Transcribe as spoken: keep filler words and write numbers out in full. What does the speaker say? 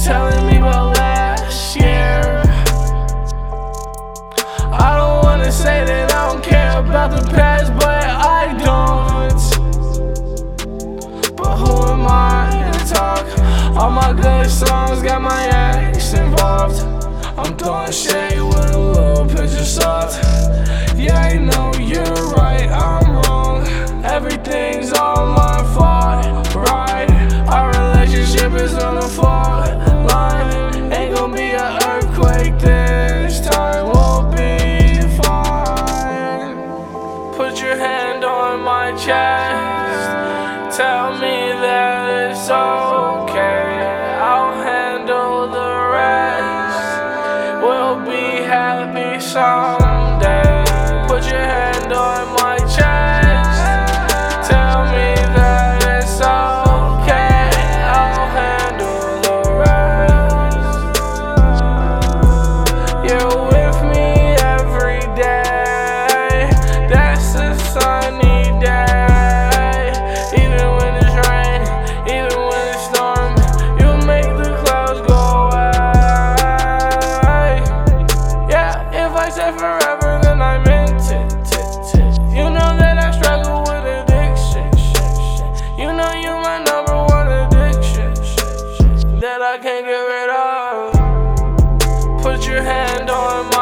telling me about last year. I don't wanna say that I don't care about the past, but I don't. But who am I to talk? All my good songs got my ex involved. I'm throwing shade with a little pinch of salt. Yeah, I know you're right, I'm wrong. Everything's all my fault, right? Our relationship is on the fault line. Ain't gonna be an earthquake this time, we'll be fine. Put your hand on my chest, tell me that it's okay. I'll handle the rest, we'll be happy someday. Put your hand on my chest, tell me that it's okay. I'll handle the rest. You're with me every day, that's a sunny day. Even when it's rain, even when it's storm, you make the clouds go away. Yeah, if I said forever, then I meant it. You know that I struggle with addiction. You know you my number one addiction that I can't get rid of. Put your hand on my